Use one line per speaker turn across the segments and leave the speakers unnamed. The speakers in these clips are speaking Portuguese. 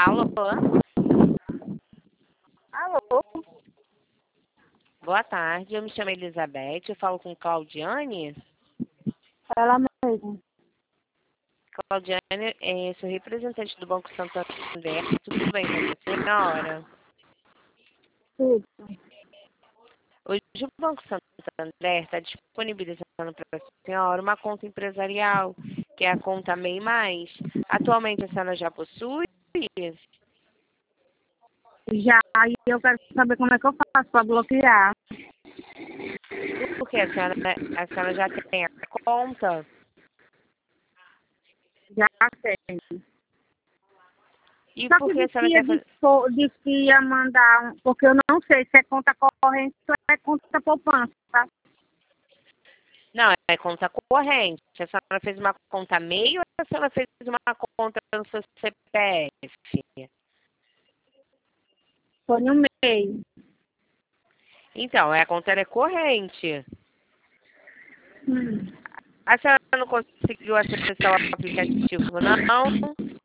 Alô?
Alô?
Boa tarde, eu me chamo Elizabeth, eu falo com Claudiane.
Ela mesmo.
Claudiane, sou representante do Banco Santander. Tudo bem com a senhora?
Tudo.
Hoje o Banco Santander está disponibilizando para a senhora uma conta empresarial, que é a conta MEI Mais. Atualmente a senhora já possui?
Já, e eu quero saber como é que eu faço para bloquear.
Porque a senhora já tem a conta?
Já tenho.
E
Só
por
que
que a senhora quer fazer?
disse que ia mandar, porque eu não sei se é conta corrente ou é conta poupança, tá?
Não, é conta corrente. A senhora fez uma conta MEI ou a senhora fez uma conta no seu CPF?
Foi no meio.
Então, a conta é corrente.
Hum.
A senhora não conseguiu acessar o aplicativo, não?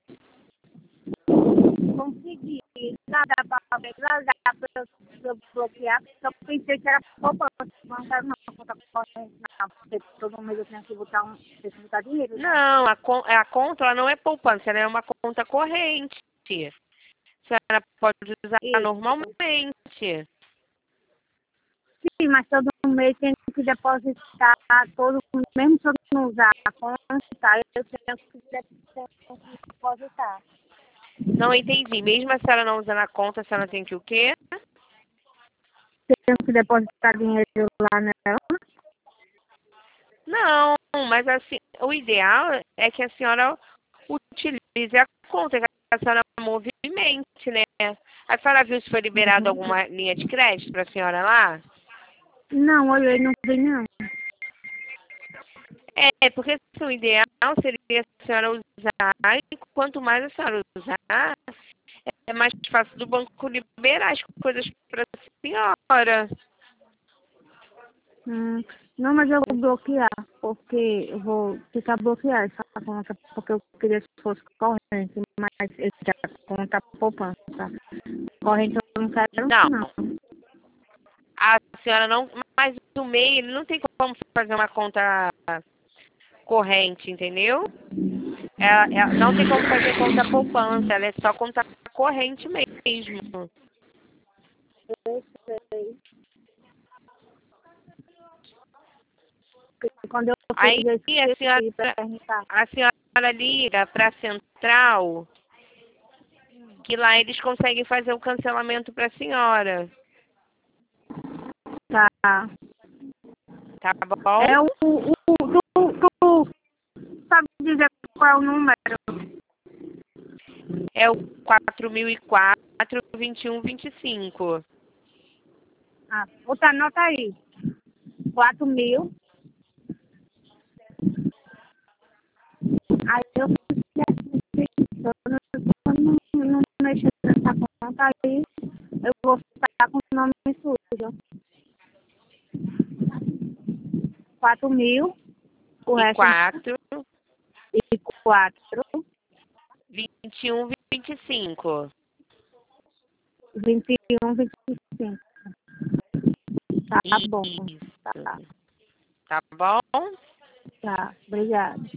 Consegui. Nada para eu bloquear. Só pensei que era poupança. Não quero não, conta corrente não. Porque todo mês eu tenho que tenho que botar dinheiro, né?
Não, a conta ela não é poupança, ela é uma conta corrente. A senhora pode usar
Isso.
normalmente.
Sim, mas todo mês tem que depositar todo, mesmo se eu não usar a conta, eu tenho que depositar.
Não entendi. Mesmo a senhora não usando a conta, a senhora tem que o quê?
Tenho que depositar dinheiro lá nela.
Não, mas assim, o ideal é que a senhora utilize a conta, que a senhora movimente, né? A senhora viu se foi liberado alguma linha de crédito para a senhora lá?
Não, olhei, não vi não.
É, porque assim, o ideal seria a senhora usar, e quanto mais a senhora usar, é mais fácil do banco liberar as coisas para a senhora.
Não, mas eu vou bloquear, porque eu vou ficar bloquear essa conta, porque eu queria que fosse corrente, mas eu já conta poupança. Corrente eu não quero
Não,
não.
a senhora não, mas o MEI, ele não tem como fazer uma conta corrente, entendeu? Não tem como fazer conta poupança, ela é só conta corrente mesmo.
Eu sei. Porque quando eu
Aí
fiz, eu
a
esqueci para
senhora,
perguntar.
a senhora liga para a central, que lá eles conseguem fazer o cancelamento para a senhora.
Tá.
Tá bom?
É tu sabe dizer qual é o número?
É o 4004 2125.
Ah, outra anota aí. 4.000. Aí eu não mexer nessa conta aí, eu vou ficar com o nome sujo. 4.000, o
E
resto
4
e 4,
21 25.
21, 25. Tá bom.
Isso.
Tá,
Tá bom?
tá. Obrigada.